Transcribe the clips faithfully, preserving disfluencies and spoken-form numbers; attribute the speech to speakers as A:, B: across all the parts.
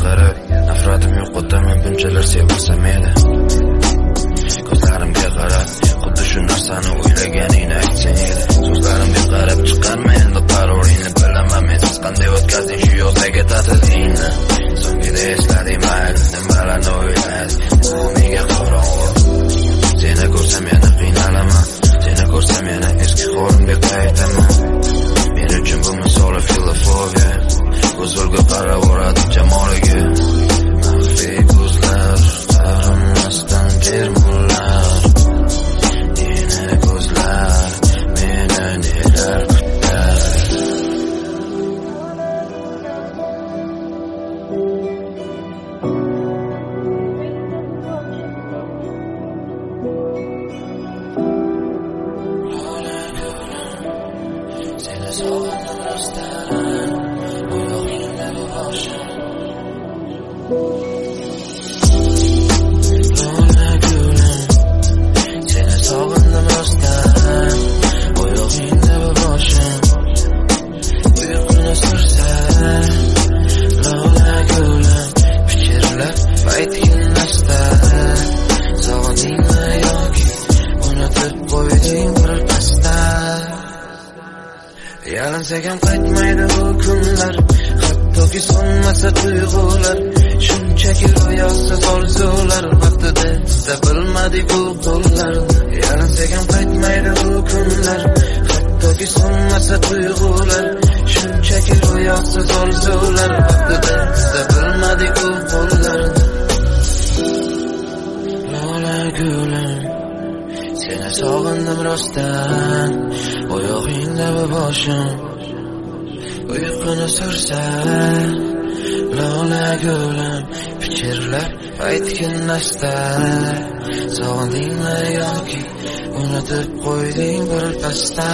A: qarab nafratim yo'qotaman bunchalar sevilsam edi. Ko'zlarimga qarab xuddi shu narsani o'ylaganingni aytsang edi. So'zlarimga qarab chiqarma endi qaroringni, bilaman men siz qanday o'tkazding shu yozdagi ta'tilingni. So'ngida esladim mayli nimalarni o'yladim, u menga qorong'u. Seni ko'rsam yana qiynalaman, seni ko'rsam yana eski holimga qaytaman. Men uchun bu misoli filosofiya, ko'zlarga qarab o'radi jamoliga. Maxfiy ko'zlar, tarimasdan termullar, yeni ko'zlar, meni nelar kutar. Seni sog'indim rostdan, o'yog'ingda boshim. Lola gulim, seni sog'indim rostdan, o'yog'ingda boshim. Uyquni sursa, lola gulim, pichirlab aytginlasdan. Sog'indingmi yoki unutib qo'yding bir pasda? Yalinsak ham qaytmaydi bu kunlar, hattoki so'nmasa tuyg'ular. Shunchaki ro'yosiz orzular, vaqtida ista bilmadik bu qo'llarni. Yalinsak ham qaytmaydi bu kunlar, hattoki so'nmasa tuyg'ular. Shunchaki ro'yosiz orzular, vaqtida ista bilmadik bu qo'llarni. Lola gulim, seni sog'indim rostdan, oyog'ingda boshim. Uyquni sursa, lola gulim, pichirlab aytgin asta. Sog'indingmi yoki unutib qo'yding bir pasda?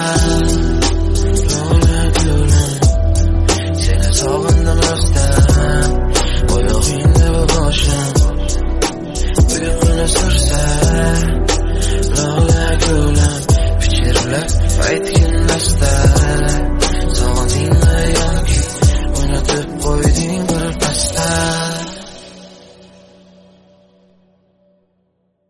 A: Lola gulim, seni sog'indim rostdan, oyog'ingda boshim. Uyquni sursa, lola gulim, pichirlab aytgin asta. Sog'indingmi yoki unutib qo'yding bir pasda?